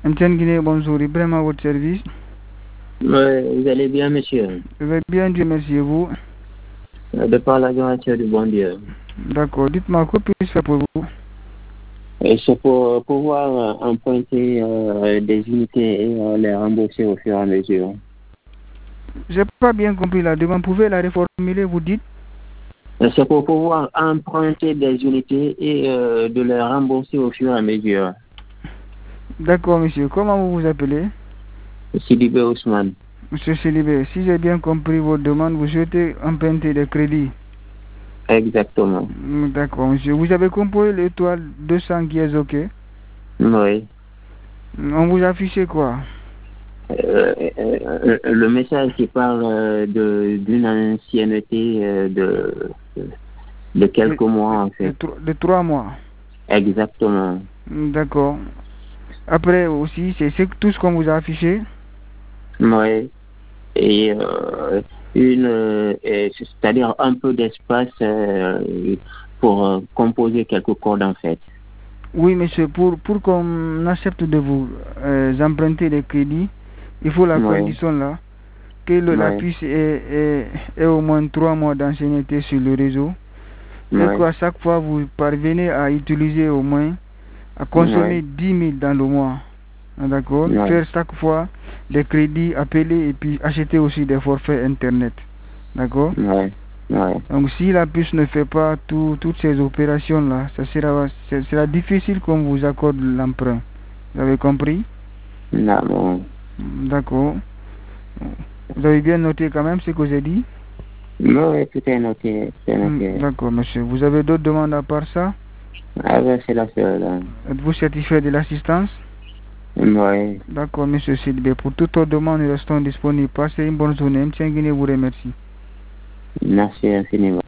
Etienne Guinée, bonjour. Ibrahim à votre service. Vous allez bien, monsieur? Je vais bien, Dieu merci, et vous? De par la grâce du bon Dieu. D'accord. Dites-moi, que puis-je faire pour vous? Et c'est pour pouvoir emprunter des unités et les rembourser au fur et à mesure. Je n'ai pas bien compris la demande. Pouvez la reformuler, vous dites? C'est pour pouvoir emprunter des unités et de les rembourser au fur et à mesure. D'accord, monsieur. Comment vous vous appelez? Sidibé Ousmane. Monsieur Silibé, si j'ai bien compris votre demande, vous souhaitez emprunter des crédits. Exactement. D'accord, monsieur. Vous avez composé l'étoile 200 qui est OK? Oui. On vous a affiché quoi? Le message qui parle d'une ancienneté de quelques mois, en fait. De 3 mois. Exactement. D'accord. Après aussi, c'est tout ce qu'on vous a affiché? Oui. Et c'est-à-dire un peu d'espace pour composer quelques codes, en fait. Oui, monsieur, pour qu'on accepte de vous emprunter les crédits, il faut la condition là, que la puce ait au moins 3 mois d'ancienneté sur le réseau, et qu'à chaque fois vous parvenez à utiliser au moins, à consommer 10 000 dans le mois. D'accord? Faire chaque fois des crédits, appeler et puis acheter aussi des forfaits internet. D'accord? Donc si la puce ne fait pas toutes ces opérations-là, ça sera difficile qu'on vous accorde l'emprunt. Vous avez compris? Non. D'accord. Vous avez bien noté quand même ce que j'ai dit? Oui, tout est noté. D'accord, monsieur. Vous avez d'autres demandes à part ça? Ah ben, c'est la seule. Êtes-vous satisfait de l'assistance? Oui. D'accord, monsieur Sidbé. Pour toute autre demande, nous restons disponibles. Passez une bonne journée. M. Guinée vous remercie. Merci infiniment.